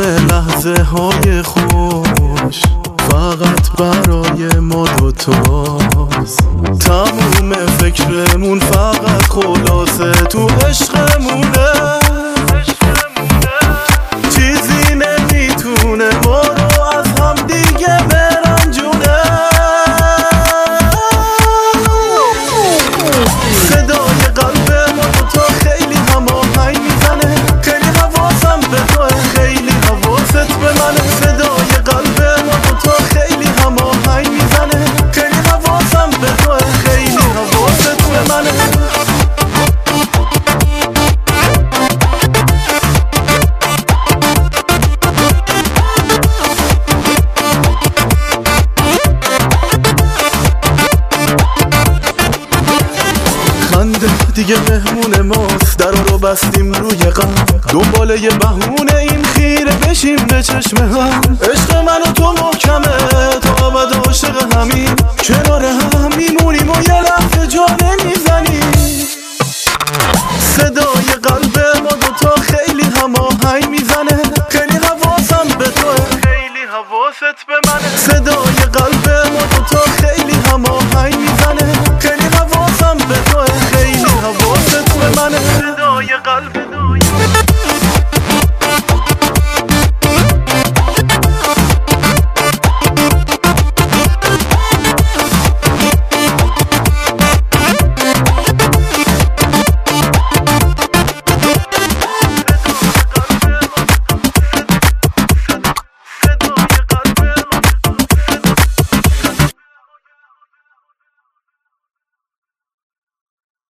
لحظه های خوش فقط برای ما دوتاست. تموم فکرمون فقط خلاصه تو عشقمونه. چیزی نمیتونه ما رو از هم دیگه برنجونه. صدای قلب ما دوتا خیلی هماهنگ میزنه. خیلی حواسم به توه، خیلی حواست به منه. صدای قلب ما دوتا خیلی هماهنگ میزنه. خیلی حواسم به توه، خیلی حواست به منه. خنده دیگه مهمون ماست، درا رو بستیم روی غم. دنبال یه بهونه این خیره بشیم به چشم هم. عشق من و تو محکمه تا ابد عاشق همین. کنار هم میمونیم و یه لحظه جا نمیزنیم. صدای قلب